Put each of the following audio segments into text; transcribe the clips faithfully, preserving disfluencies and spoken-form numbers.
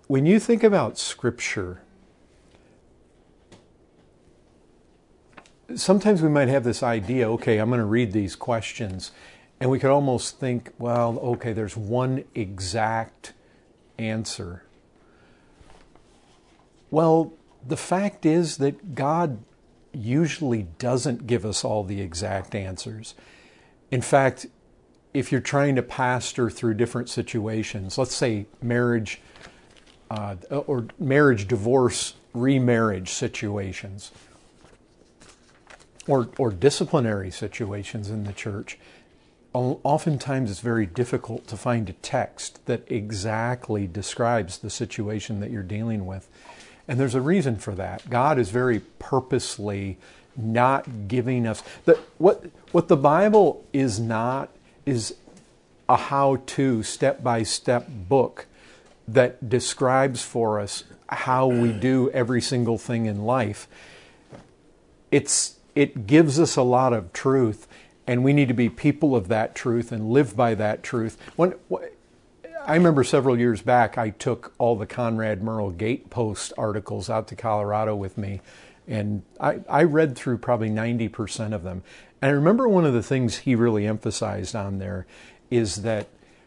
when you think about Scripture, sometimes we might have this idea, okay, I'm going to read these questions, and we could almost think, well, okay, there's one exact answer. Well, the fact is that God usually doesn't give us all the exact answers. In fact, if you're trying to pastor through different situations, let's say marriage uh, or marriage, divorce, remarriage situations, or, or disciplinary situations in the church, oftentimes it's very difficult to find a text that exactly describes the situation that you're dealing with. And there's a reason for that. God is very purposely not giving us... The, what, what the Bible is not is a how-to, step-by-step book that describes for us how we do every single thing in life. It's, it gives us a lot of truth, and we need to be people of that truth and live by that truth. When, I remember several years back, I took all the Conrad Murrell Gatepost articles out to Colorado with me, and I, I read through probably ninety percent of them. And I remember one of the things he really emphasized on there is that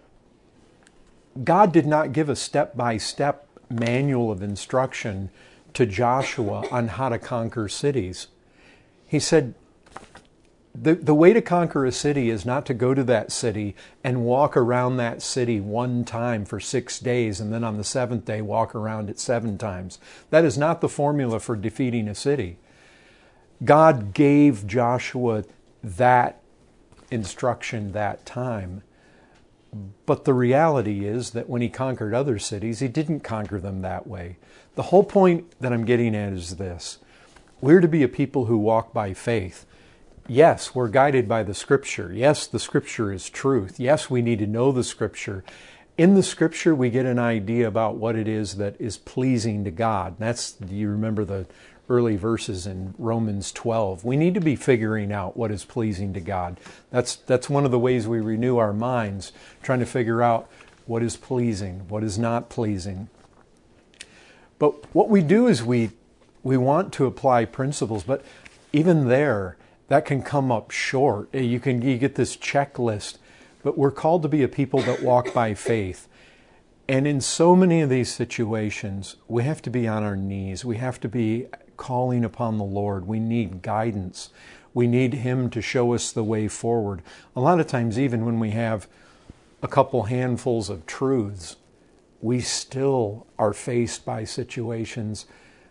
God did not give a step-by-step manual of instruction to Joshua on how to conquer cities. He said, The, the way to conquer a city is not to go to that city and walk around that city one time for six days and then on the seventh day walk around it seven times. That is not the formula for defeating a city. God gave Joshua that instruction that time. But the reality is that when he conquered other cities, he didn't conquer them that way. The whole point that I'm getting at is this. We're to be a people who walk by faith. Yes, we're guided by the Scripture. Yes, the Scripture is truth. Yes, we need to know the Scripture. In the Scripture, we get an idea about what it is that is pleasing to God. That's, do you remember the early verses in Romans twelve? We need to be figuring out what is pleasing to God. That's, that's one of the ways we renew our minds, trying to figure out what is pleasing, what is not pleasing. But what we do is we, we want to apply principles, but even there, that can come up short. You can you get this checklist, but we're called to be a people that walk by faith. And in so many of these situations, we have to be on our knees. We have to be calling upon the Lord. We need guidance. We need Him to show us the way forward. A lot of times, even when we have a couple handfuls of truths, we still are faced by situations.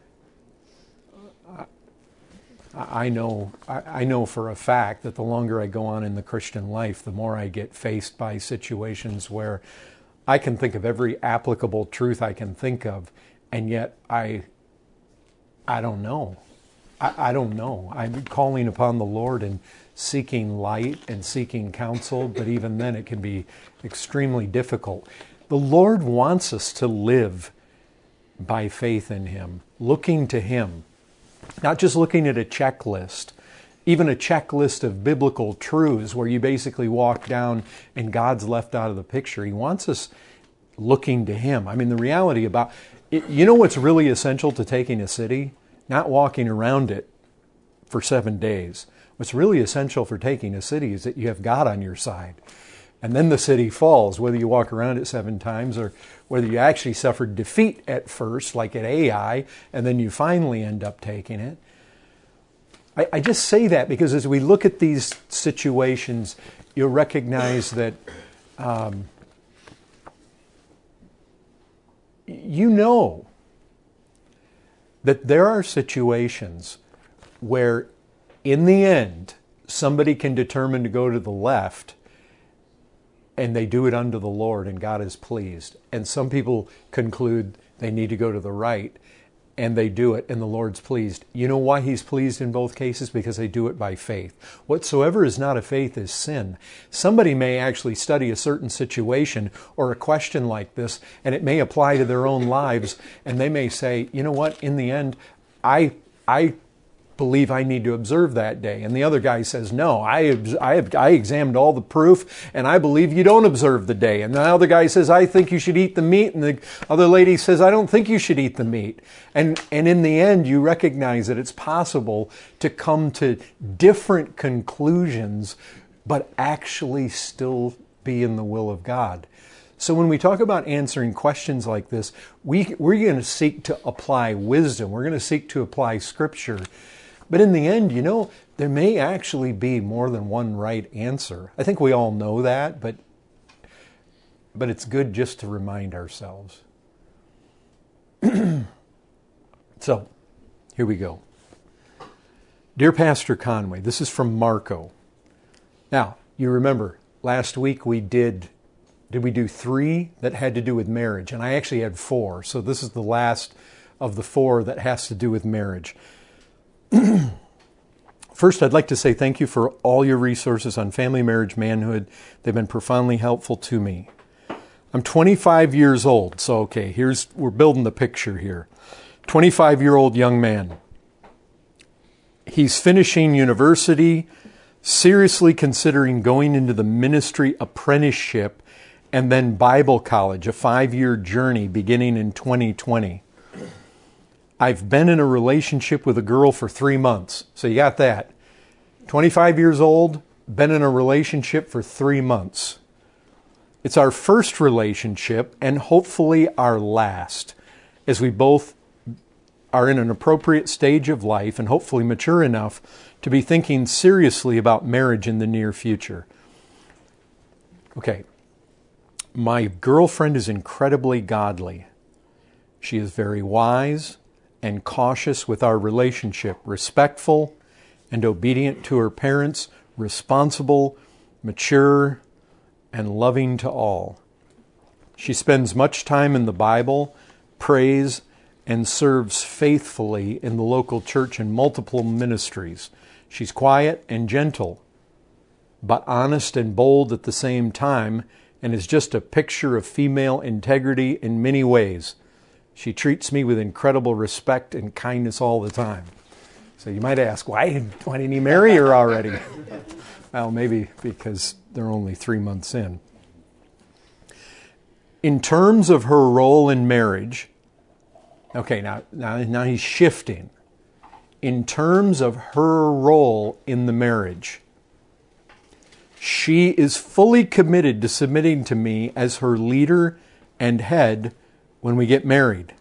I know, I know for a fact that the longer I go on in the Christian life, the more I get faced by situations where I can think of every applicable truth I can think of, and yet I, I don't know. I, I don't know. I'm calling upon the Lord and seeking light and seeking counsel, but even then it can be extremely difficult. The Lord wants us to live by faith in Him, looking to Him. Not just looking at a checklist, even a checklist of biblical truths where you basically walk down and God's left out of the picture. He wants us looking to Him. I mean, the reality about it, you know what's really essential to taking a city? Not walking around it for seven days. What's really essential for taking a city is that you have God on your side. And then the city falls, whether you walk around it seven times or whether you actually suffered defeat at first, like at Ai, and then you finally end up taking it. I, I just say that because as we look at these situations, you'll recognize that um, you know that there are situations where in the end, somebody can determine to go to the left and they do it unto the Lord and God is pleased. And some people conclude they need to go to the right and they do it and the Lord's pleased. You know why He's pleased in both cases? Because they do it by faith. Whatsoever is not of faith is sin. Somebody may actually study a certain situation or a question like this and it may apply to their own lives and they may say, you know what, in the end, I, I believe I need to observe that day. And the other guy says, no, I, I, have, I examined all the proof and I believe you don't observe the day. And the other guy says, I think you should eat the meat. And the other lady says, I don't think you should eat the meat. And, and in the end, you recognize that it's possible to come to different conclusions, but actually still be in the will of God. So when we talk about answering questions like this, we, we're going to seek to apply wisdom. We're going to seek to apply Scripture. But in the end, you know, there may actually be more than one right answer. I think we all know that, but, but it's good just to remind ourselves. So, here we go. Dear Pastor Conway, this is from Marco. Now, you remember, last week we did... Did we do three that had to do with marriage? And I actually had four. So this is the last of the four that has to do with marriage. First, I'd like to say thank you for all your resources on family, marriage, manhood. They've been profoundly helpful to me. I'm twenty-five years old. So, okay, here's, we're building the picture here. twenty-five-year-old young man. He's finishing university, seriously considering going into the ministry apprenticeship and then Bible college, a five-year journey beginning in twenty twenty. I've been in a relationship with a girl for three months. So you got that. twenty-five years old, been in a relationship for three months. It's our first relationship and hopefully our last, as we both are in an appropriate stage of life and hopefully mature enough to be thinking seriously about marriage in the near future. Okay. My girlfriend is incredibly godly. She is very wise and cautious with our relationship, respectful and obedient to her parents, responsible, mature, and loving to all. She spends much time in the Bible, prays, and serves faithfully in the local church in multiple ministries. She's quiet and gentle, but honest and bold at the same time, and is just a picture of female integrity in many ways. She treats me with incredible respect and kindness all the time. So you might ask, why, why didn't he marry her already? Well, maybe because they're only three months in. In terms of her role in marriage, okay, now, now, now he's shifting. In terms of her role in the marriage, she is fully committed to submitting to me as her leader and head when we get married.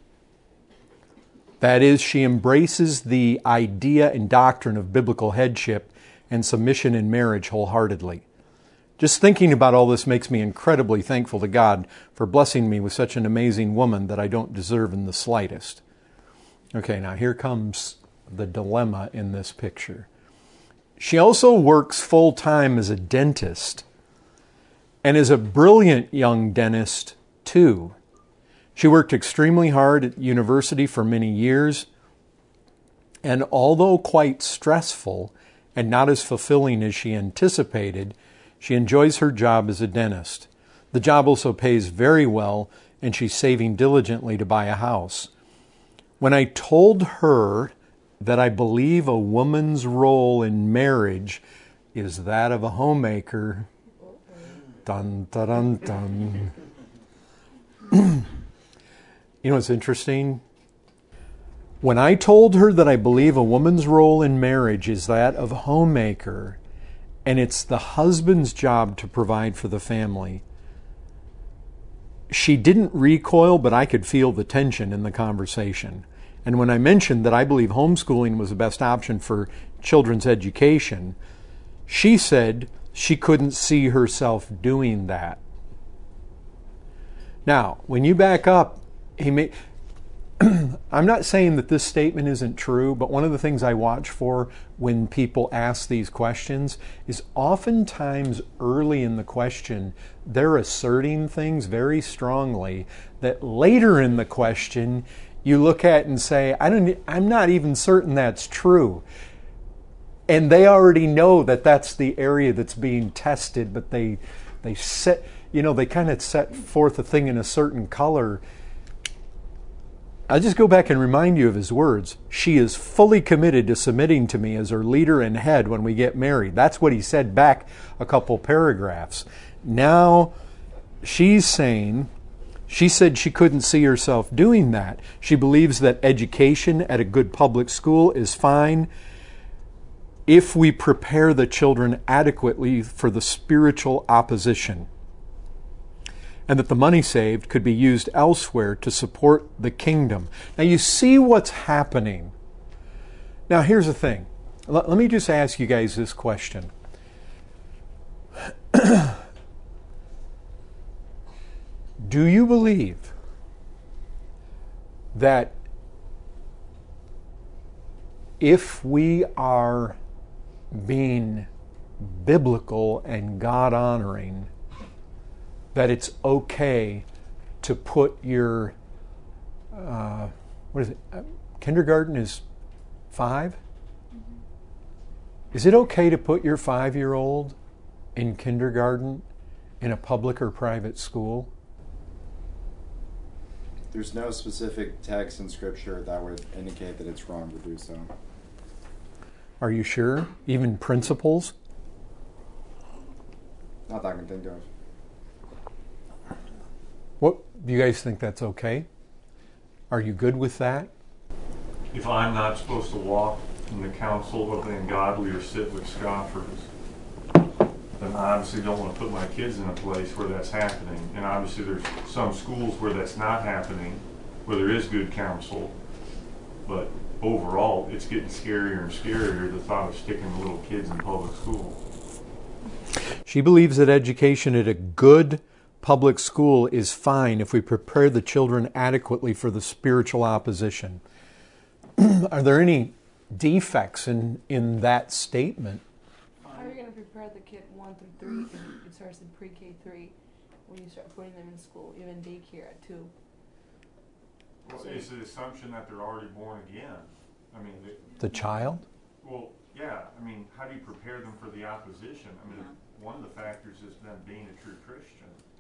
That is, she embraces the idea and doctrine of biblical headship and submission in marriage wholeheartedly. Just thinking about all this makes me incredibly thankful to God for blessing me with such an amazing woman that I don't deserve in the slightest. Okay, now here comes the dilemma in this picture. She also works full-time as a dentist and is a brilliant young dentist, too. She worked extremely hard at university for many years, and although quite stressful and not as fulfilling as she anticipated, she enjoys her job as a dentist. The job also pays very well, and she's saving diligently to buy a house. When I told her that I believe a woman's role in marriage is that of a homemaker, dun, dun, dun, dun. You know what's interesting? When I told her that I believe a woman's role in marriage is that of a homemaker, and it's the husband's job to provide for the family, she didn't recoil, but I could feel the tension in the conversation. And when I mentioned that I believe homeschooling was the best option for children's education, she said she couldn't see herself doing that. Now, when you back up, he may, I'm not saying that this statement isn't true, but one of the things I watch for when people ask these questions is oftentimes early in the question, they're asserting things very strongly that later in the question, you look at and say, I don't, I'm not even certain that's true. And they already know that that's the area that's being tested, but they, they set, you know, they kind of set forth a thing in a certain color. I'll just go back and remind you of his words. She is fully committed to submitting to me as her leader and head when we get married. That's what he said back a couple paragraphs. Now she's saying, she said she couldn't see herself doing that. She believes that education at a good public school is fine if we prepare the children adequately for the spiritual opposition, and that the money saved could be used elsewhere to support the kingdom. Now you see what's happening. Now here's the thing. Let, let me just ask you guys this question. Do you believe that if we are being biblical and God-honoring, that it's okay to put your, uh, what is it, uh, kindergarten is five? Mm-hmm. Is it okay to put your five-year-old in kindergarten in a public or private school? There's no specific text in Scripture that would indicate that it's wrong to do so. Are you sure? Even principles? Not that I can think of. What do you guys think that's okay? Are you good with that? If I'm not supposed to walk in the counsel of the ungodly or sit with scoffers, then I obviously don't want to put my kids in a place where that's happening. And obviously there's some schools where that's not happening, where there is good counsel. But overall, it's getting scarier and scarier, the thought of sticking little kids in public school. She believes that education at a good public school is fine if we prepare the children adequately for the spiritual opposition. Are there any defects in, in that statement? How are you going to prepare the kid one through three? And it starts in pre-K three when you start putting them in school, even daycare at two. Well, so it's the assumption that they're already born again. I mean, they, The child? Well, yeah. I mean, how do you prepare them for the opposition? I mean, yeah. One of the factors is them being a true Christian.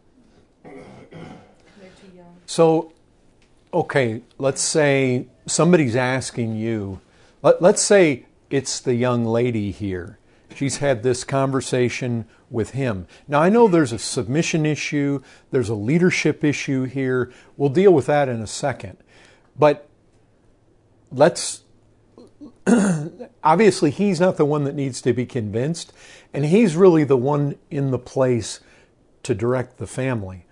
They're too young. So, okay, let's say somebody's asking you, let, let's say it's the young lady here. She's had this conversation with him. Now, I know there's a submission issue, there's a leadership issue here. We'll deal with that in a second. But let's, obviously, he's not the one that needs to be convinced, and he's really the one in the place to direct the family.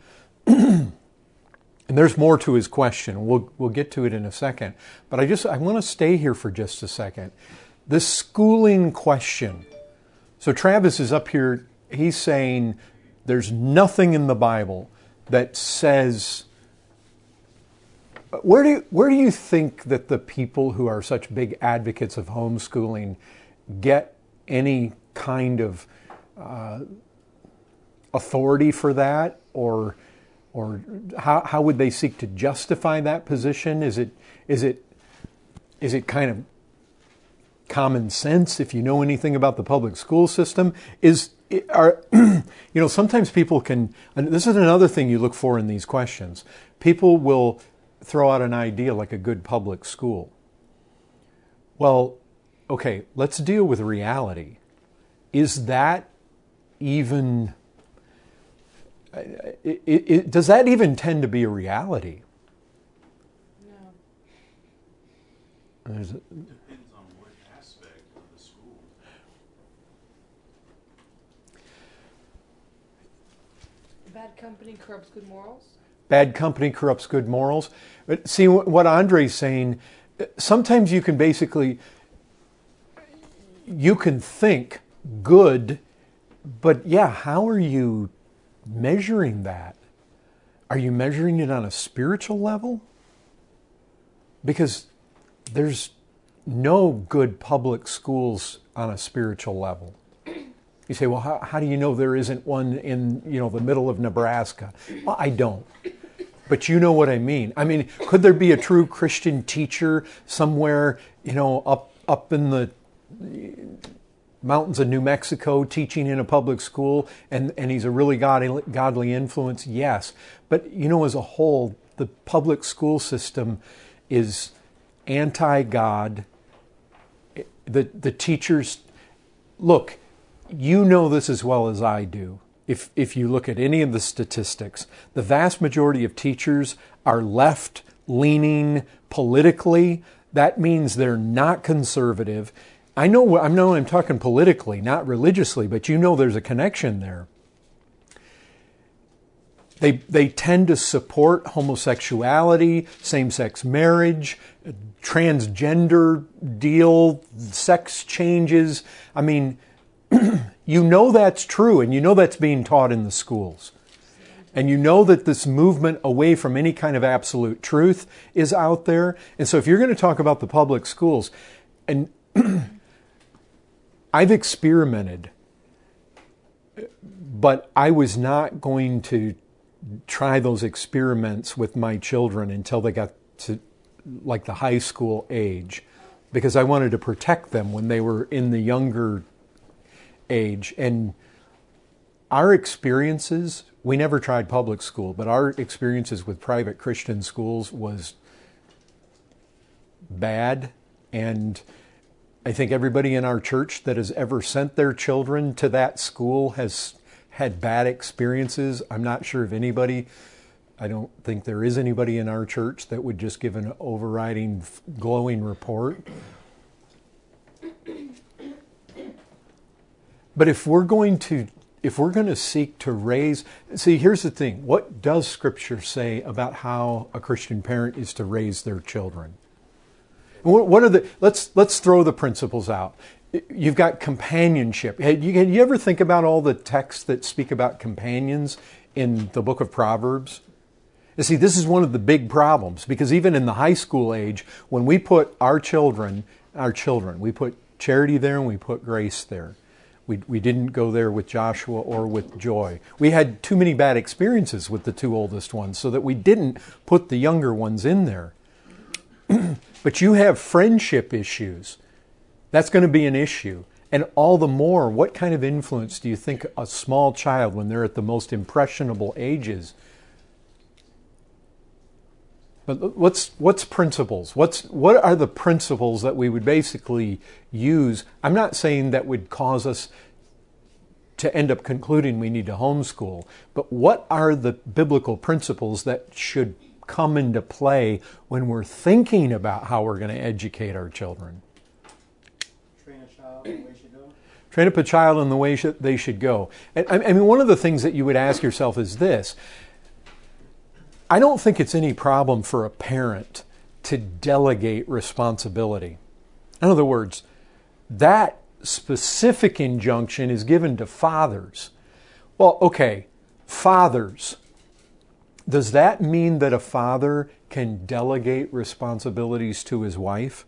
And there's more to his question. We'll we'll get to it in a second. But I just I want to stay here for just a second. This schooling question. So Travis is up here. He's saying there's nothing in the Bible that says. Where do you, where do you think that the people who are such big advocates of homeschooling get any kind of uh, authority for that, or or how how would they seek to justify that position? Is it is it is it kind of common sense if you know anything about the public school system? Is are you know sometimes people can, and this is another thing you look for in these questions. People will throw out an idea like a good public school. Well, okay, let's deal with reality. Is that even It, it, it, does that even tend to be a reality? No. There's a, Depends on what aspect of the school. Bad company corrupts good morals? Bad company corrupts good morals. But see, what Andre's saying, sometimes you can basically, you can think good, but yeah, how are you measuring that? Are you measuring it on a spiritual level? Because there's no good public schools on a spiritual level. You say, well, how, how do you know there isn't one in, you know, the middle of Nebraska? Well, I don't. But you know what I mean. I mean, could there be a true Christian teacher somewhere, you know, up up in the mountains of New Mexico teaching in a public school, and, and he's a really godly, godly influence? Yes. But, you know, as a whole, the public school system is anti-God. The, the teachers, look, you know this as well as I do. If, if you look at any of the statistics, the vast majority of teachers are left-leaning politically. That means they're not conservative. I know I know I'm talking politically, not religiously, but you know there's a connection there. They, they tend to support homosexuality, same-sex marriage, transgender deal, sex changes. I mean, you know that's true, and you know that's being taught in the schools. And you know that this movement away from any kind of absolute truth is out there. And so if you're going to talk about the public schools, and I've experimented, but I was not going to try those experiments with my children until they got to like the high school age, because I wanted to protect them when they were in the younger age. And our experiences, we never tried public school, but our experiences with private Christian schools was bad. And I think everybody in our church that has ever sent their children to that school has had bad experiences. I'm not sure if anybody, I don't think there is anybody in our church that would just give an overriding, glowing report. But if we're going to If we're going to seek to raise, see, here's the thing. What does Scripture say about how a Christian parent is to raise their children? What are the, let's, let's throw the principles out. You've got companionship. Have you, have you ever think about all the texts that speak about companions in the book of Proverbs? You see, this is one of the big problems, because even in the high school age, when we put our children, our children, we put Charity there and we put Grace there. We, we didn't go there with Joshua or with Joy. We had too many bad experiences with the two oldest ones so that we didn't put the younger ones in there. But you have friendship issues. That's going to be an issue. And all the more, what kind of influence do you think a small child, when they're at the most impressionable ages, but what's what's principles? What's what are the principles that we would basically use? I'm not saying that would cause us to end up concluding we need to homeschool, but what are the biblical principles that should come into play when we're thinking about how we're going to educate our children? Train a child in the way they should go. Train up a child in the way sh- they should go. And I mean, one of the things that you would ask yourself is this. I don't think it's any problem for a parent to delegate responsibility. In other words, that specific injunction is given to fathers. Well, okay, fathers. Does that mean that a father can delegate responsibilities to his wife?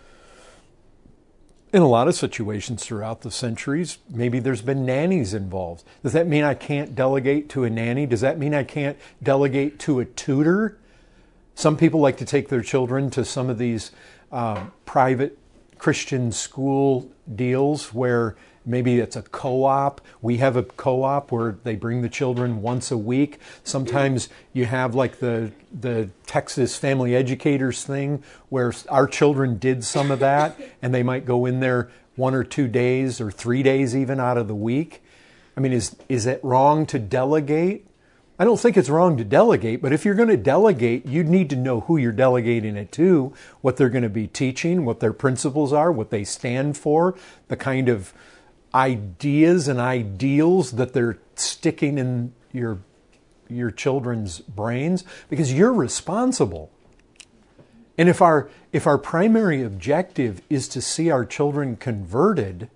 In a lot of situations throughout the centuries, maybe there's been nannies involved. Does that mean I can't delegate to a nanny? Does that mean I can't delegate to a tutor? Some people like to take their children to some of these uh, private Christian school deals where maybe it's a co-op. We have a co-op where they bring the children once a week. Sometimes you have like the the Texas Family Educators thing where our children did some of that, and they might go in there one or two days or three days even out of the week. I mean, is is it wrong to delegate? I don't think it's wrong to delegate, but if you're going to delegate, you need to know who you're delegating it to, what they're going to be teaching, what their principles are, what they stand for, the kind of ideas and ideals that they're sticking in your your children's brains, because you're responsible. And if our if our primary objective is to see our children converted,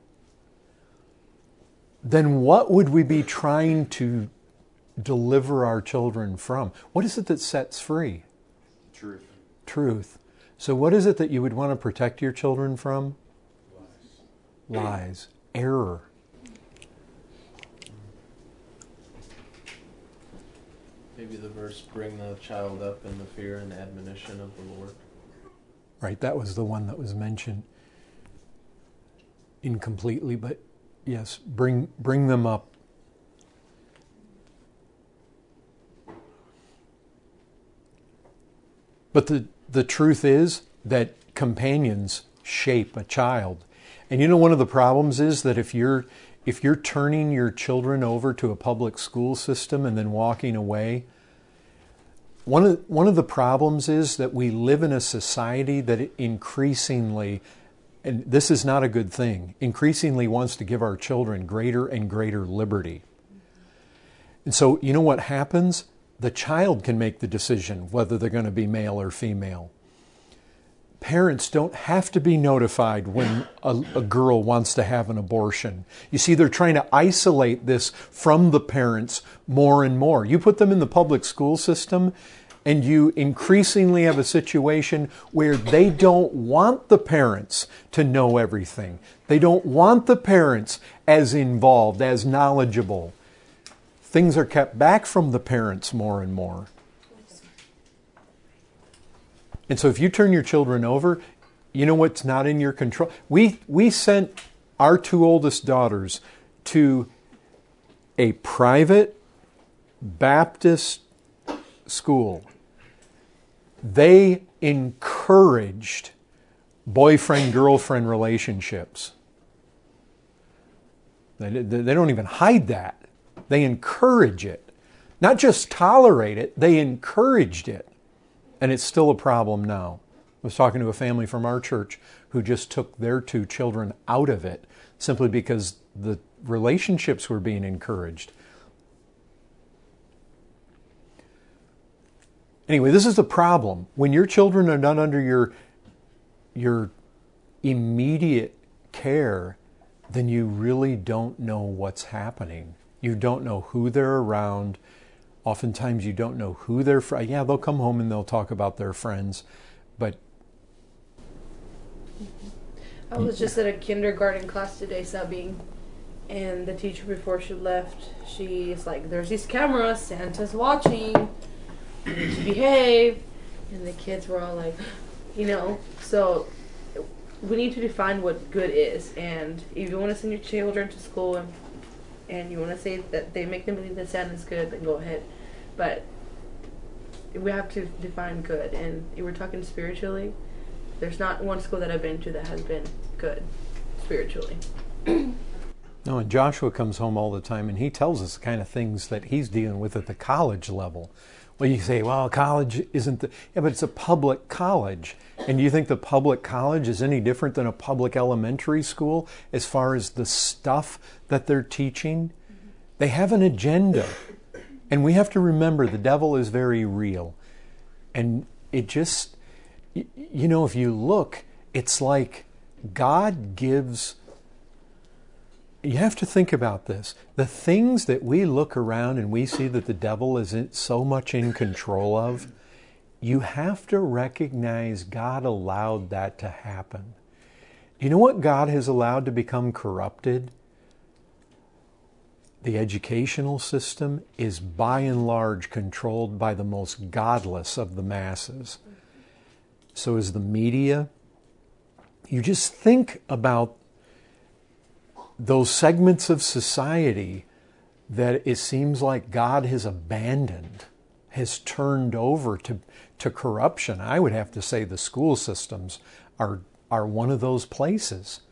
then what would we be trying to deliver our children from? What is it that sets free? Truth. Truth. So what is it that you would want to protect your children from? Lies. Lies. Error. Maybe the verse, bring the child up in the fear and admonition of the Lord. Right, that was the one that was mentioned incompletely, but yes, bring bring them up. But the the truth is that companions shape a child. And you know, one of the problems is that if you're if you're turning your children over to a public school system and then walking away, one of one of the problems is that we live in a society that increasingly, and this is not a good thing, increasingly wants to give our children greater and greater liberty. And so, you know what happens? The child can make the decision whether they're going to be male or female. Parents don't have to be notified when a, a girl wants to have an abortion. You see, they're trying to isolate this from the parents more and more. You put them in the public school system, and you increasingly have a situation where they don't want the parents to know everything. They don't want the parents as involved, as knowledgeable. Things are kept back from the parents more and more. And so if you turn your children over, you know what's not in your control? We we sent our two oldest daughters to a private Baptist school. They encouraged boyfriend-girlfriend relationships. They, they don't even hide that. They encourage it. Not just tolerate it, they encouraged it. And it's still a problem now. I was talking to a family from our church who just took their two children out of it simply because the relationships were being encouraged. Anyway, this is the problem. When your children are not under your, your immediate care, then you really don't know what's happening. You don't know who they're around. Oftentimes you don't know who they're from. Yeah, they'll come home and they'll talk about their friends, but... I was just at a kindergarten class today subbing, and the teacher, before she left, she's like, there's these cameras, Santa's watching, you need to behave, and the kids were all like, you know, so we need to define what good is, and if you want to send your children to school and and you want to say that they make them believe that Santa's good, then go ahead. But we have to define good. And if we're talking spiritually, there's not one school that I've been to that has been good spiritually. No, and Joshua comes home all the time and he tells us the kind of things that he's dealing with at the college level. Well, you say, well, college isn't the... Yeah, but it's a public college. And do you think the public college is any different than a public elementary school as far as the stuff that they're teaching? They have an agenda. And we have to remember the devil is very real. And it just, you know, if you look, it's like God gives... You have to think about this. The things that we look around and we see that the devil is so much in control of, you have to recognize God allowed that to happen. You know what God has allowed to become corrupted? The educational system is by and large controlled by the most godless of the masses. So is the media. You just think about those segments of society that it seems like God has abandoned, has turned over to, to corruption. I would have to say the school systems are, are one of those places.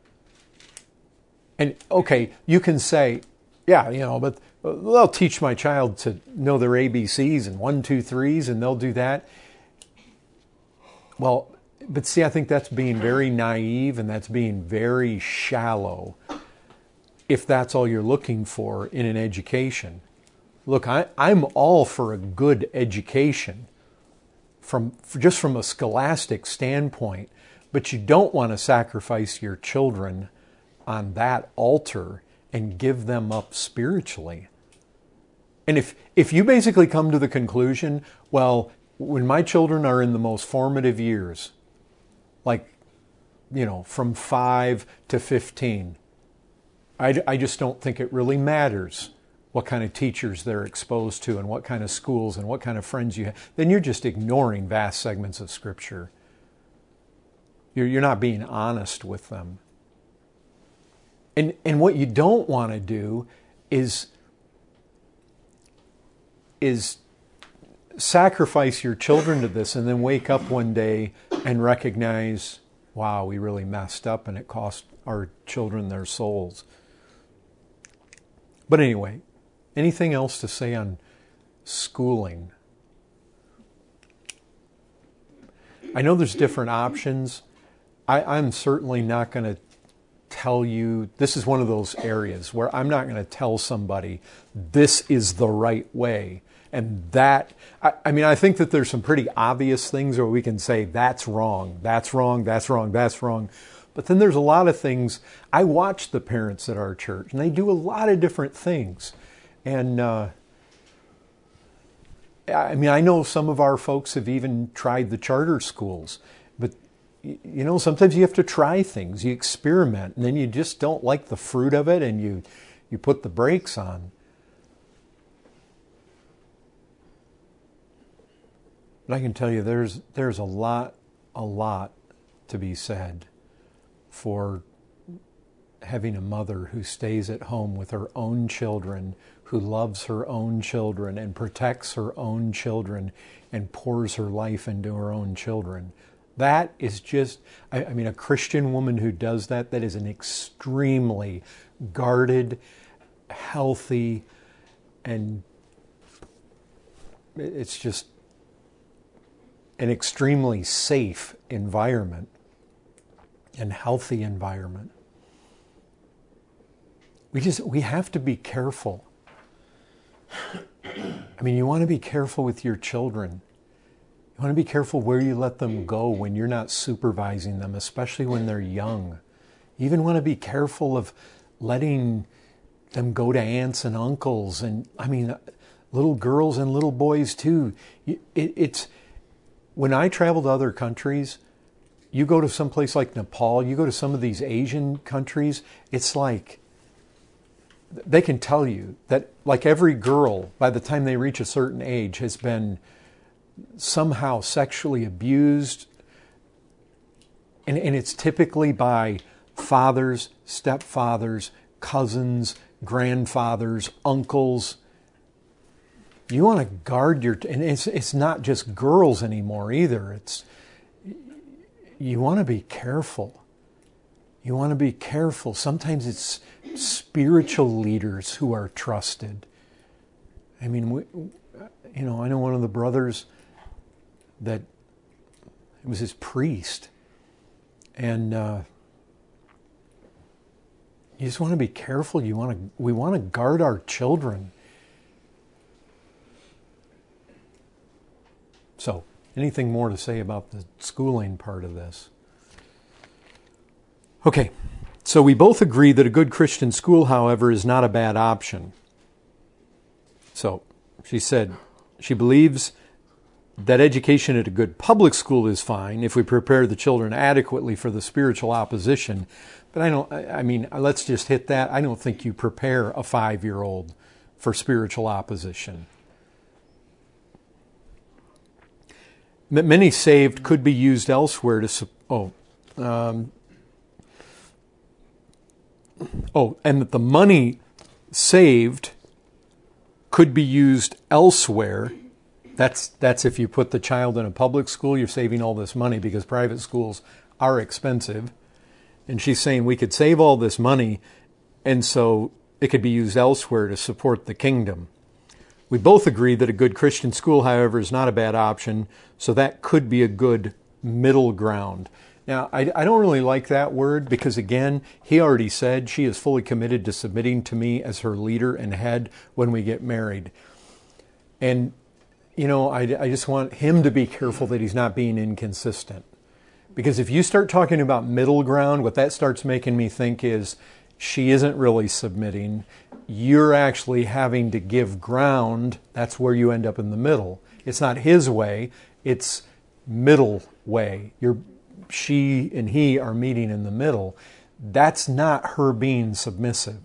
And okay, you can say, yeah, you know, but they'll teach my child to know their A B Cs and one, two, threes, and they'll do that. Well, but see, I think that's being very naive and that's being very shallow if that's all you're looking for in an education. Look, I, I'm all for a good education, from just from a scholastic standpoint, but you don't want to sacrifice your children on that altar and give them up spiritually. And if, if you basically come to the conclusion, well, when my children are in the most formative years, like, you know, from five to fifteen, I, I just don't think it really matters what kind of teachers they're exposed to and what kind of schools and what kind of friends you have. Then you're just ignoring vast segments of Scripture. You're, you're not being honest with them. And, and what you don't want to do is, is sacrifice your children to this and then wake up one day and recognize, wow, we really messed up and it cost our children their souls. But anyway, anything else to say on schooling? I know there's different options. I, I'm certainly not going to tell you, this is one of those areas where I'm not going to tell somebody this is the right way. And that, I, I mean, I think that there's some pretty obvious things where we can say that's wrong, that's wrong, that's wrong, that's wrong. But then there's a lot of things. I watch the parents at our church, and they do a lot of different things. And uh, I mean, I know some of our folks have even tried the charter schools. But, you know, sometimes you have to try things. You experiment, and then you just don't like the fruit of it, and you, you put the brakes on. But I can tell you there's there's a lot, a lot to be said for having a mother who stays at home with her own children, who loves her own children and protects her own children and pours her life into her own children. That is just, I, I mean, a Christian woman who does that, that is an extremely guarded, healthy, and it's just an extremely safe environment and healthy environment. We just, we have to be careful. I mean, you want to be careful with your children. You want to be careful where you let them go when you're not supervising them, especially when they're young. You even want to be careful of letting them go to aunts and uncles, and I mean, little girls and little boys too. It, it's, when I travel to other countries, you go to some place like Nepal, you go to some of these Asian countries, it's like, they can tell you that like every girl, by the time they reach a certain age, has been somehow sexually abused. And, and it's typically by fathers, stepfathers, cousins, grandfathers, uncles. You want to guard your, and it's it's not just girls anymore either. It's, you want to be careful. You want to be careful. Sometimes it's spiritual leaders who are trusted. I mean, we, you know, I know one of the brothers that it was his priest, and uh, you just want to be careful. You want to, we want to guard our children. So, anything more to say about the schooling part of this? Okay, so we both agree that a good Christian school, however, is not a bad option. So, she said she believes that education at a good public school is fine if we prepare the children adequately for the spiritual opposition. But I don't, I mean, let's just hit that. I don't think you prepare a five-year-old for spiritual opposition. Many saved could be used elsewhere to, oh, um, oh, and that the money saved could be used elsewhere. That's that's if you put the child in a public school, you're saving all this money because private schools are expensive. And she's saying we could save all this money, and so it could be used elsewhere to support the kingdom. We both agree that a good Christian school, however, is not a bad option, so that could be a good middle ground. Now, I, I don't really like that word because, again, he already said she is fully committed to submitting to me as her leader and head when we get married. And, you know, I, I just want him to be careful that he's not being inconsistent. Because if you start talking about middle ground, what that starts making me think is she isn't really submitting. You're actually having to give ground. That's where you end up in the middle. It's not his way. It's middle way. You're, she and he are meeting in the middle. That's not her being submissive.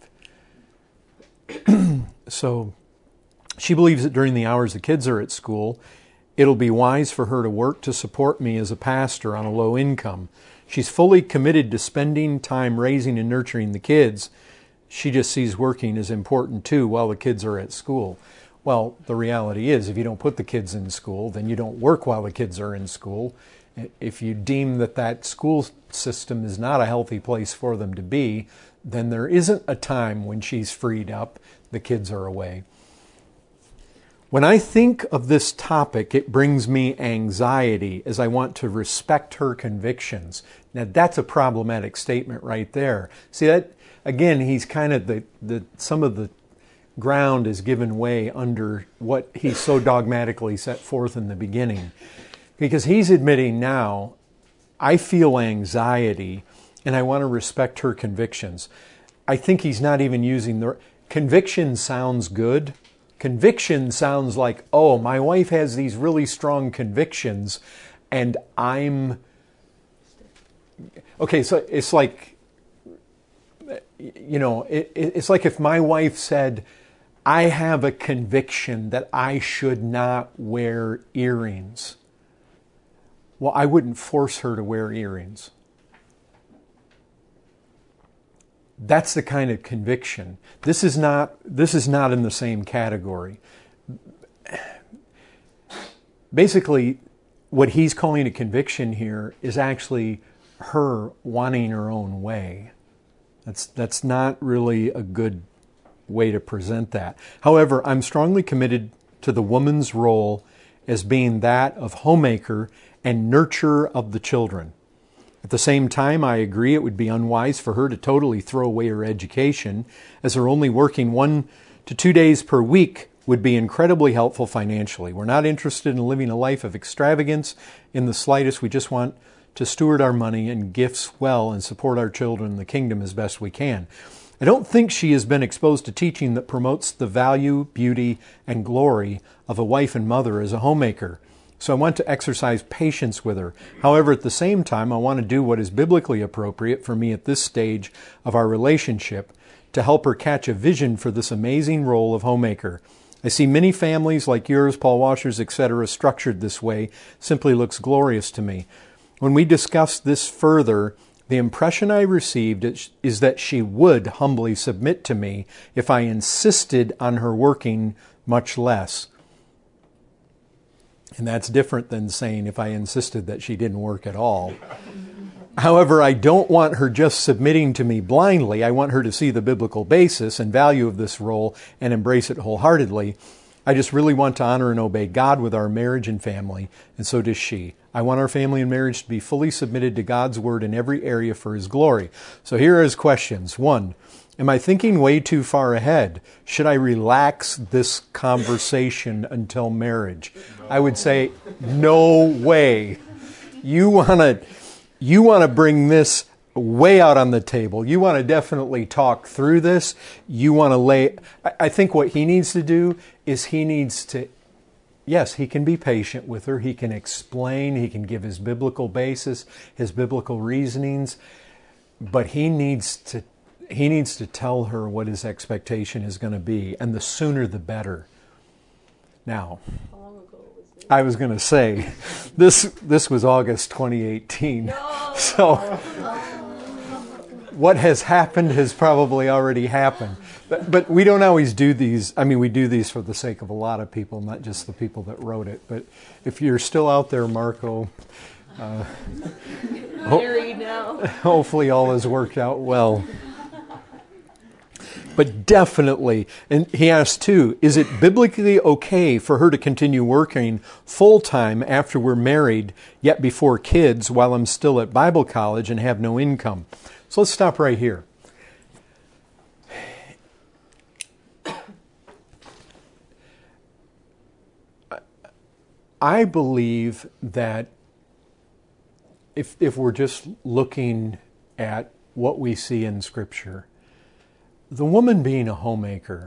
So she believes that during the hours the kids are at school, it'll be wise for her to work to support me as a pastor on a low income. She's fully committed to spending time raising and nurturing the kids. She just sees working as important too while the kids are at school. Well, the reality is, if you don't put the kids in school, then you don't work while the kids are in school. If you deem that that school system is not a healthy place for them to be, then there isn't a time when she's freed up, the kids are away. When I think of this topic, it brings me anxiety as I want to respect her convictions. Now, that's a problematic statement right there. See, that again, he's kind of the, the some of the ground is given way under what he so dogmatically set forth in the beginning. Because he's admitting now, I feel anxiety and I want to respect her convictions. I think he's not even using the... Conviction sounds good. Conviction sounds like, oh, my wife has these really strong convictions and I'm... Okay, so it's like, you know, it, it's like if my wife said, I have a conviction that I should not wear earrings. Well, I wouldn't force her to wear earrings. That's the kind of conviction. This is not, this is not in the same category. Basically, what he's calling a conviction here is actually her wanting her own way. That's, that's not really a good way to present that. However, I'm strongly committed to the woman's role as being that of homemaker and nurturer of the children. At the same time, I agree it would be unwise for her to totally throw away her education, as her only working one to two days per week would be incredibly helpful financially. We're not interested in living a life of extravagance in the slightest. We just want to steward our money and gifts well and support our children in the kingdom as best we can. I don't think she has been exposed to teaching that promotes the value, beauty, and glory of a wife and mother as a homemaker. So I want to exercise patience with her. However, at the same time, I want to do what is biblically appropriate for me at this stage of our relationship to help her catch a vision for this amazing role of homemaker. I see many families like yours, Paul Washer's, et cetera, structured this way. Simply looks glorious to me. When we discussed this further, the impression I received is that she would humbly submit to me if I insisted on her working much less. And that's different than saying if I insisted that she didn't work at all. However, I don't want her just submitting to me blindly. I want her to see the biblical basis and value of this role and embrace it wholeheartedly. I just really want to honor and obey God with our marriage and family, and so does she. I want our family and marriage to be fully submitted to God's word in every area for His glory. So here are his questions. One, am I thinking way too far ahead? Should I relax this conversation until marriage? I would say, no way. You want to you want to bring this way out on the table. You want to definitely talk through this. You want to lay... I think what he needs to do is he needs to... Yes, he can be patient with her. He can explain. He can give his biblical basis, his biblical reasonings. But he needs to he needs to tell her what his expectation is going to be. And the sooner the better. Now, How long ago was this? I was going to say, this this was August twenty eighteen. No! So what has happened has probably already happened. But, but we don't always do these. I mean, we do these for the sake of a lot of people, not just the people that wrote it. But if you're still out there, Marco, uh, ho- Married now. hopefully all has worked out well. But definitely, and he asked too, is it biblically okay for her to continue working full-time after we're married, yet before kids, while I'm still at Bible college and have no income? So let's stop right here. I believe that if if we're just looking at what we see in Scripture, the woman being a homemaker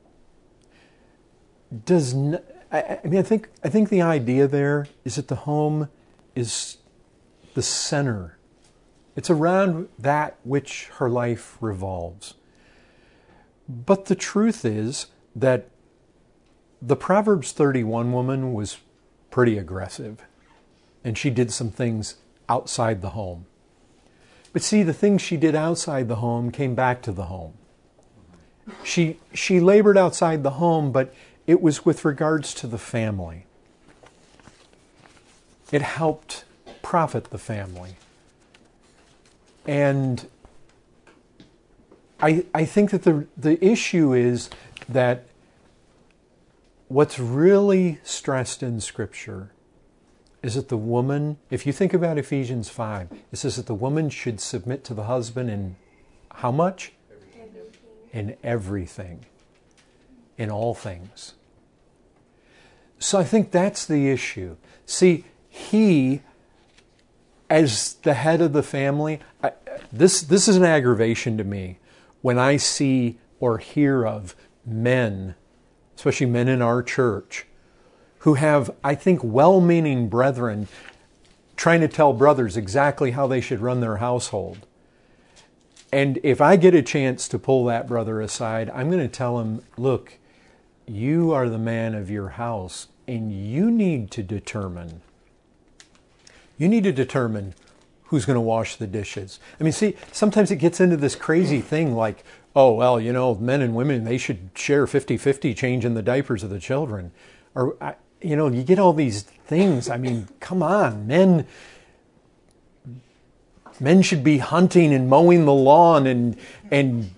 does not, I, I mean, I think, I think the idea there is that the home is the center. It's around that which her life revolves. But the truth is that the Proverbs thirty-one woman was pretty aggressive, and she did some things outside the home. But see, the things she did outside the home came back to the home. She she labored outside the home, but it was with regards to the family. It helped profit the family. And I, I think that the, the issue is that what's really stressed in Scripture is that the woman, if you think about Ephesians five, it says that the woman should submit to the husband in how much? Everything. In everything. In all things. So I think that's the issue. See, he, as the head of the family, I, this, this is an aggravation to me when I see or hear of men, especially men in our church, who have, I think, well-meaning brethren trying to tell brothers exactly how they should run their household. And if I get a chance to pull that brother aside, I'm going to tell him, look, you are the man of your house, and you need to determine, you need to determine who's going to wash the dishes. I mean, see, sometimes it gets into this crazy thing like, oh, well, you know, men and women, they should share fifty-fifty changing the diapers of the children. Or, you know, you get all these things. I mean, come on, men men should be hunting and mowing the lawn and and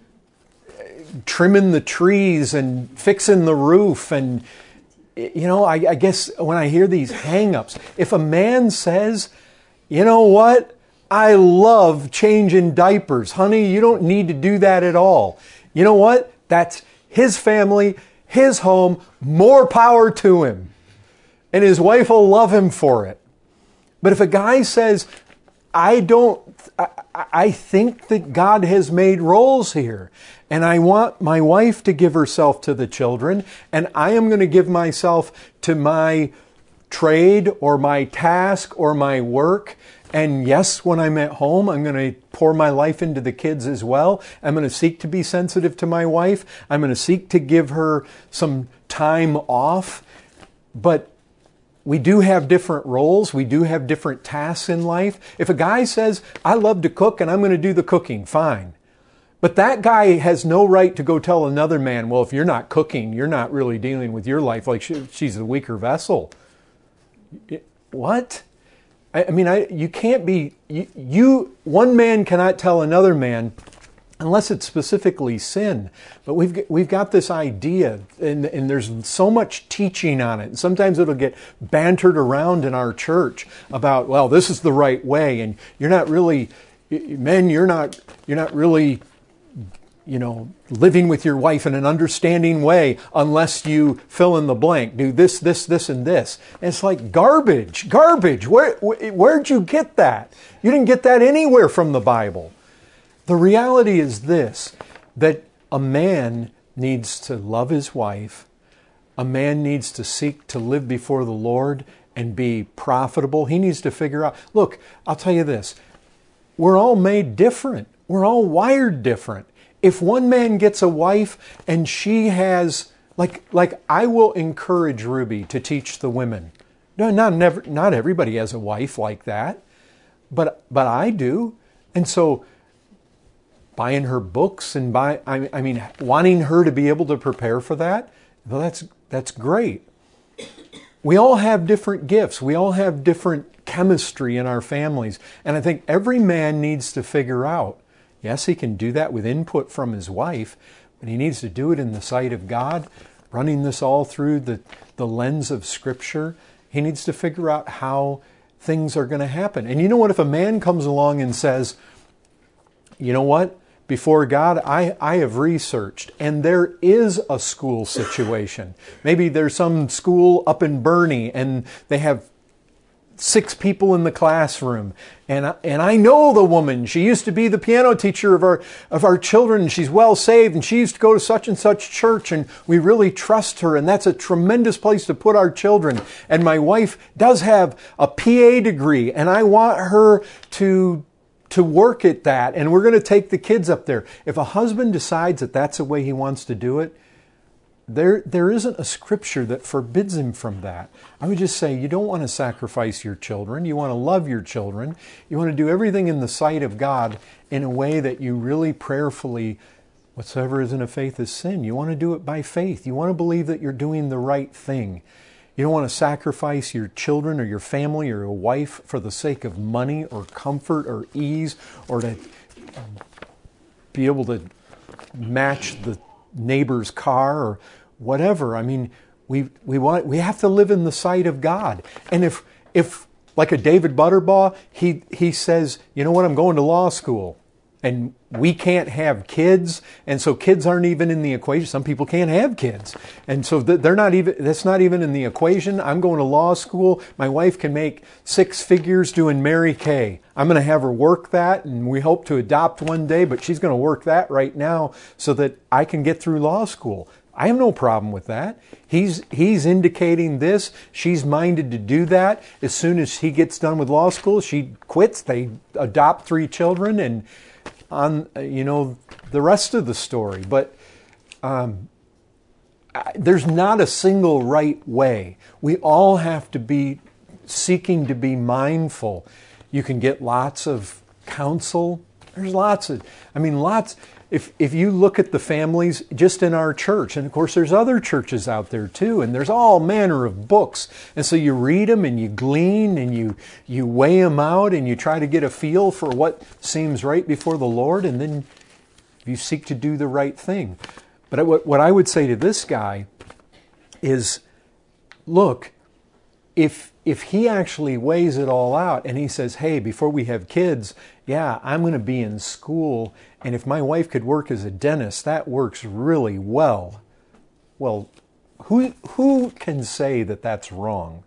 trimming the trees and fixing the roof. And, you know, I, I guess when I hear these hang-ups, if a man says, you know what, I love changing diapers. Honey, you don't need to do that at all. You know what? That's his family, his home, more power to him. And his wife will love him for it. But if a guy says, I don't, I, I think that God has made roles here, and I want my wife to give herself to the children, and I am going to give myself to my trade or my task or my work. And yes, when I'm at home, I'm going to pour my life into the kids as well. I'm going to seek to be sensitive to my wife. I'm going to seek to give her some time off. But we do have different roles. We do have different tasks in life. If a guy says, I love to cook and I'm going to do the cooking, fine. But that guy has no right to go tell another man, well, if you're not cooking, you're not really dealing with your life like she, she's a weaker vessel. It, what? I, I mean, I, you can't be, you, you, one man cannot tell another man unless it's specifically sin. But we've we've got this idea, and, and there's so much teaching on it. And sometimes it'll get bantered around in our church about, well, this is the right way, and you're not really, men, you're not you're not really, you know, living with your wife in an understanding way unless you fill in the blank, do this, this, this, and this. And it's like garbage, garbage. Where where'd you get that? You didn't get that anywhere from the Bible. The reality is this, that a man needs to love his wife. A man needs to seek to live before the Lord and be profitable. He needs to figure out, look, I'll tell you this, we're all made different. We're all wired different. If one man gets a wife and she has, like, like I will encourage Ruby to teach the women. No, not, never, not everybody has a wife like that, but, but I do. And so buying her books and buy, I, I mean, wanting her to be able to prepare for that, well, that's, that's great. We all have different gifts. We all have different chemistry in our families. And I think every man needs to figure out, yes, he can do that with input from his wife, but he needs to do it in the sight of God, running this all through the, the lens of Scripture. He needs to figure out how things are going to happen. And you know what? If a man comes along and says, you know what? Before God, I, I have researched, and there is a school situation. Maybe there's some school up in Bernie, and they have six people in the classroom. And I, and I know the woman. She used to be the piano teacher of our of our children. And she's well saved, and she used to go to such and such church, and we really trust her. And that's a tremendous place to put our children. And my wife does have a P A degree, and I want her to to work at that, and we're going to take the kids up there. If a husband decides that that's the way he wants to do it, there there isn't a scripture that forbids him from that. I would just say you don't want to sacrifice your children. You want to love your children. You want to do everything in the sight of God in a way that you really prayerfully, Whatsoever isn't of faith is sin. You want to do it by faith. You want to believe that you're doing the right thing. You don't want to sacrifice your children or your family or your wife for the sake of money or comfort or ease or to be able to match the neighbor's car or whatever. I mean, we we want we have to live in the sight of God. And if if like a David Butterbaugh, he he says, you know what, I'm going to law school. And we can't have kids, and so kids aren't even in the equation. Some people can't have kids, and so they're not even. That's not even in the equation. I'm going to law school. My wife can make six figures doing Mary Kay. I'm going to have her work that, and we hope to adopt one day. But she's going to work that right now so that I can get through law school. I have no problem with that. He's he's indicating this. She's minded to do that. As soon as he gets done with law school, she quits. They adopt three children, and on, you know, the rest of the story. But um, there's not a single right way. We all have to be seeking to be mindful. You can get lots of counsel. There's lots of, I mean, lots. If if you look at the families just in our church, and of course there's other churches out there too, and there's all manner of books. And so you read them and you glean and you, you weigh them out and you try to get a feel for what seems right before the Lord, and then you seek to do the right thing. But what, what I would say to this guy is, look, if if he actually weighs it all out and he says, hey, before we have kids, yeah, I'm going to be in school, and if my wife could work as a dentist, that works really well. Well, who who can say that that's wrong?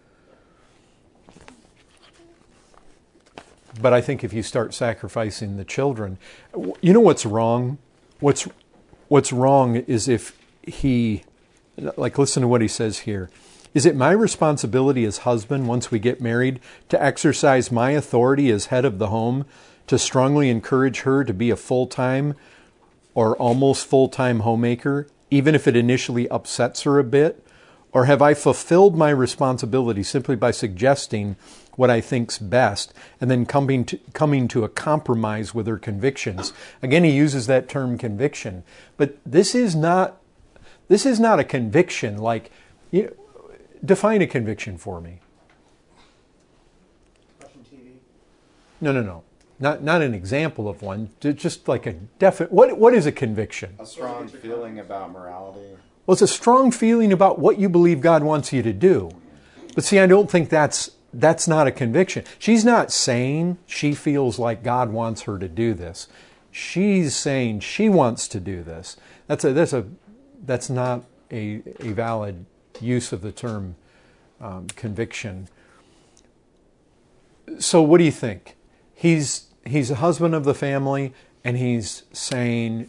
But I think if you start sacrificing the children, you know what's wrong? What's what's wrong is if he, like, listen to what he says here. Is it my responsibility as husband, once we get married, to exercise my authority as head of the home, to strongly encourage her to be a full-time or almost full-time homemaker, even if it initially upsets her a bit? Or have I fulfilled my responsibility simply by suggesting what I think's best and then coming to, coming to a compromise with her convictions? Again, he uses that term conviction. But this is not, this is not a conviction like, you know, define a conviction for me. Watching T V. No, no, no. Not not an example of one. Just like a definite. What what is a conviction? A strong feeling about morality. Well, it's a strong feeling about what you believe God wants you to do. But see, I don't think that's that's not a conviction. She's not saying she feels like God wants her to do this. She's saying she wants to do this. That's a that's a that's not a a valid use of the term um, conviction. So what do you think? He's he's a husband of the family, and he's saying,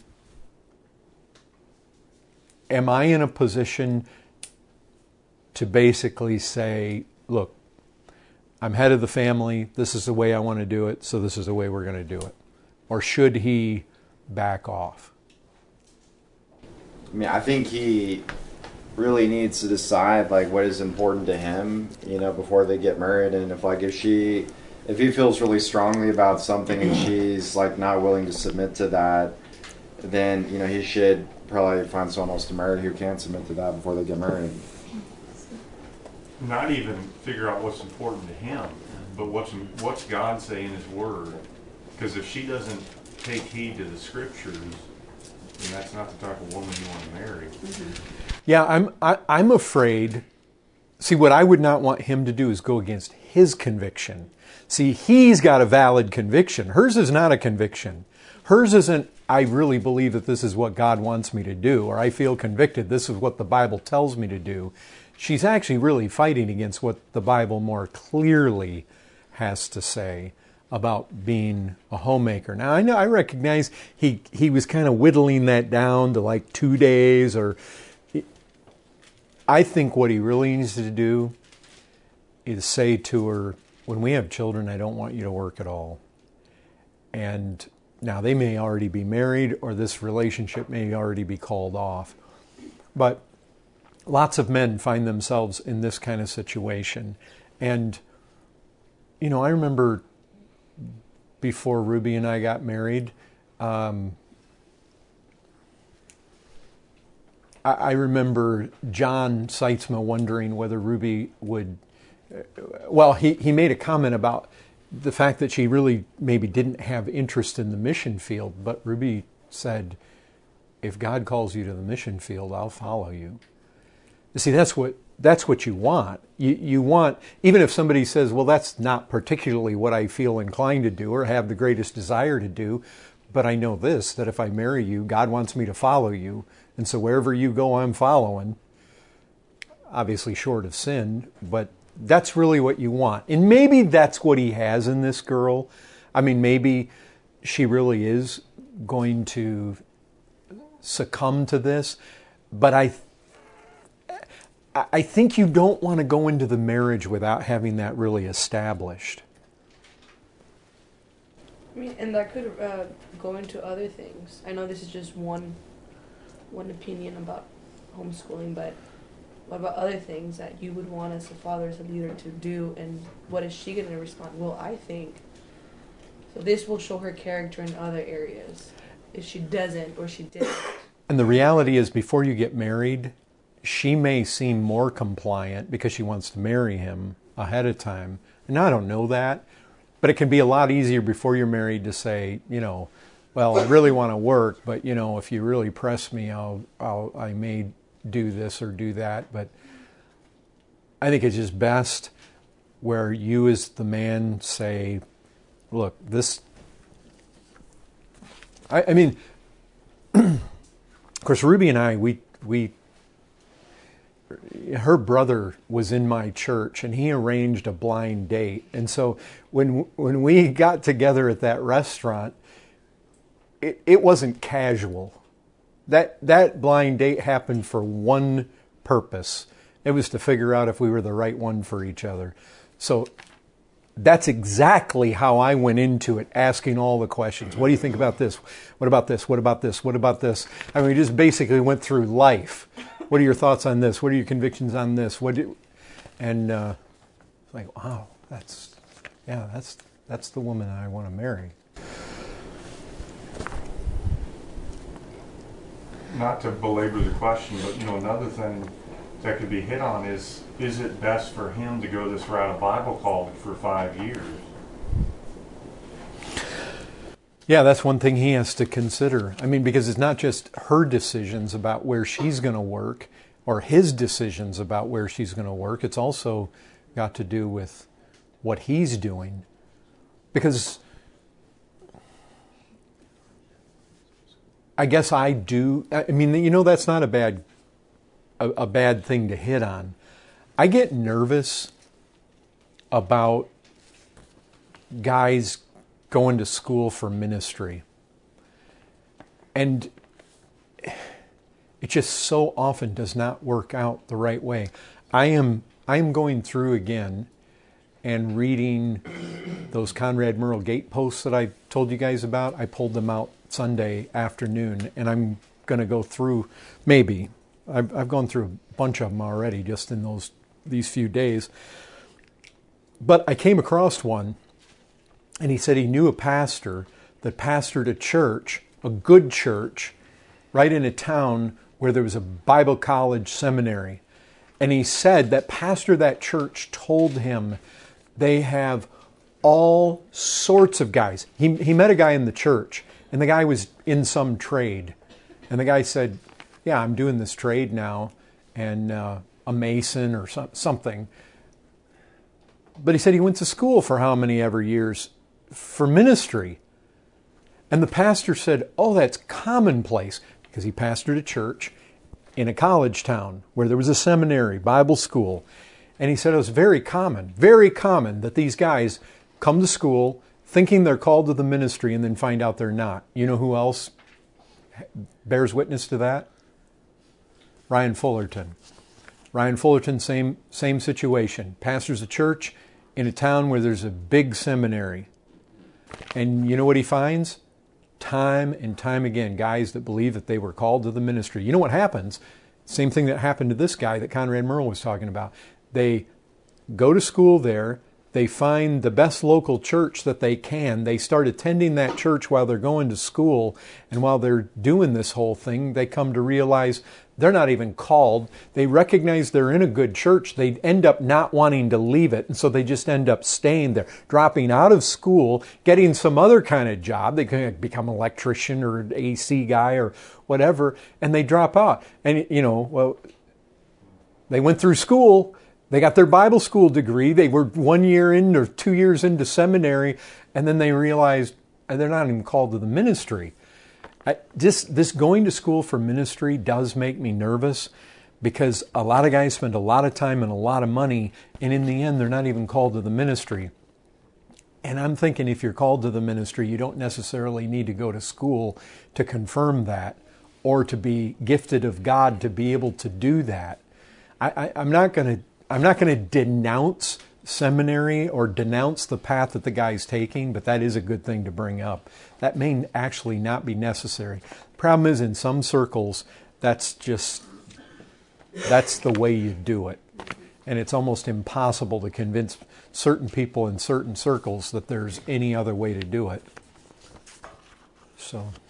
am I in a position to basically say, look, I'm head of the family, this is the way I want to do it, so this is the way we're going to do it? Or should he back off? I mean, I think he really needs to decide like what is important to him, you know, before they get married. And if like if she, if he feels really strongly about something and she's like not willing to submit to that, then you know he should probably find someone else to marry who can submit to that before they get married. Not even figure out what's important to him, but what's what's God say in His Word. Because if she doesn't take heed to the Scriptures, then that's not the type of woman you want to marry. Mm-hmm. Yeah, I'm I, I'm afraid. See, what I would not want him to do is go against his conviction. See, he's got a valid conviction. Hers is not a conviction. Hers isn't, I really believe that this is what God wants me to do, or I feel convicted, this is what the Bible tells me to do. She's actually really fighting against what the Bible more clearly has to say about being a homemaker. Now, I know I recognize he he was kind of whittling that down to like two days, or I think what he really needs to do is say to her, when we have children, I don't want you to work at all. And now they may already be married, or this relationship may already be called off. But lots of men find themselves in this kind of situation. And, you know, I remember before Ruby and I got married, um, I, I remember John Seitzma wondering whether Ruby would, well, he, he made a comment about the fact that she really maybe didn't have interest in the mission field, but Ruby said, if God calls you to the mission field, I'll follow you. You see, that's what that's what you want. You you want, even if somebody says, well, that's not particularly what I feel inclined to do or have the greatest desire to do, but I know this, that if I marry you, God wants me to follow you, and so wherever you go, I'm following. Obviously short of sin, but that's really what you want. And maybe that's what he has in this girl. I mean, maybe she really is going to succumb to this, but I I think you don't want to go into the marriage without having that really established. I mean, and that could uh, go into other things. I know this is just one one opinion about homeschooling, but what about other things that you would want as a father, as a leader, to do, and what is she going to respond? Well, I think, so this will show her character in other areas. If she doesn't or she didn't. And the reality is, before you get married, she may seem more compliant because she wants to marry him ahead of time. And I don't know that, but it can be a lot easier before you're married to say, you know, well, I really want to work, but, you know, if you really press me, I'll, I'll, I may do this or do that. But I think it's just best where you as the man say, look, this, I, I mean, of course, Ruby and I, we, we, her brother was in my church and he arranged a blind date. And so when when we got together at that restaurant, it, it wasn't casual. That that blind date happened for one purpose. It was to figure out if we were the right one for each other. So that's exactly how I went into it, asking all the questions. What do you think about this? What about this? What about this? What about this? I mean, we just basically went through life. What are your thoughts on this? What are your convictions on this? What do, and uh, it's like, wow, that's, yeah, that's that's the woman I want to marry. Not to belabor the question, but you know, another thing that could be hit on is, is it best for him to go this route of Bible college for five years? Yeah, that's one thing he has to consider. I mean, because it's not just her decisions about where she's going to work or his decisions about where she's going to work. It's also got to do with what he's doing. Because I guess I do, I mean, you know, that's not a bad, a, a bad thing to hit on. I get nervous about guys going to school for ministry. And it just so often does not work out the right way. I am I am going through again and reading those Conrad Murrell Gate posts that I told you guys about. I pulled them out Sunday afternoon, and I'm going to go through, maybe, I've, I've gone through a bunch of them already just in those these few days. But I came across one, and he said he knew a pastor that pastored a church, a good church, right in a town where there was a Bible college seminary. And he said that pastor of that church told him they have all sorts of guys. He, he met a guy in the church, and the guy was in some trade. And the guy said, yeah, I'm doing this trade now, and uh, a mason or so, something. But he said he went to school for how many ever years for ministry. And the pastor said, oh, that's commonplace, because he pastored a church in a college town where there was a seminary, Bible school. And he said it was very common, very common that these guys come to school thinking they're called to the ministry and then find out they're not. You know who else bears witness to that? Ryan Fullerton. Ryan Fullerton, same, same situation. Pastors a church in a town where there's a big seminary. And you know what he finds? Time and time again, guys that believe that they were called to the ministry. You know what happens? Same thing that happened to this guy that Conrad Murrell was talking about. They go to school there They find the best local church that they can. They start attending that church while they're going to school, and while they're doing this whole thing, they come to realize they're not even called. They recognize they're in a good church. They end up not wanting to leave it, and so they just end up staying there, dropping out of school, getting some other kind of job. They can become an electrician or an A C guy or whatever, and they drop out. And, you know, well, they went through school. They got their Bible school degree. They were one year in or two years into seminary, and then they realized they're not even called to the ministry. I, this, this going to school for ministry does make me nervous, because a lot of guys spend a lot of time and a lot of money, and in the end, they're not even called to the ministry. And I'm thinking, if you're called to the ministry, you don't necessarily need to go to school to confirm that, or to be gifted of God to be able to do that. I, I, I'm not going to I'm not going to denounce seminary or denounce the path that the guy's taking, but that is a good thing to bring up. That may actually not be necessary. The problem is, in some circles, that's just, that's the way you do it. And it's almost impossible to convince certain people in certain circles that there's any other way to do it. So...